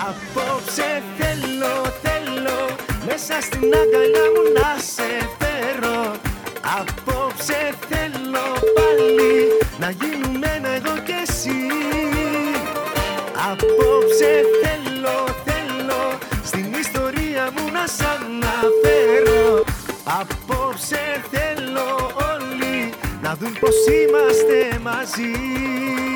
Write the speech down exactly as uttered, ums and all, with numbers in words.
Απόψε θέλω, θέλω μέσα στην αγκαλιά μου να σε φέρω. Απόψε θέλω πάλι να γίνουμε ένα εγώ και εσύ. Απόψε θέλω, θέλω στην ιστορία μου να σ' αναφέρω. Απόψε θέλω όλοι να δουν πως είμαστε μαζί.